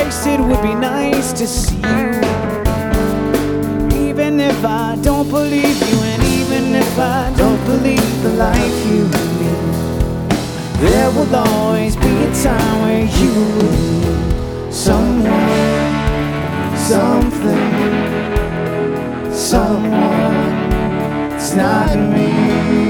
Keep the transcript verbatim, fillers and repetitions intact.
face, it would be nice to see you. Even if I don't believe you, and even if I don't believe the life you lead, there will always be a time where you will need someone, something, someone. It's not me.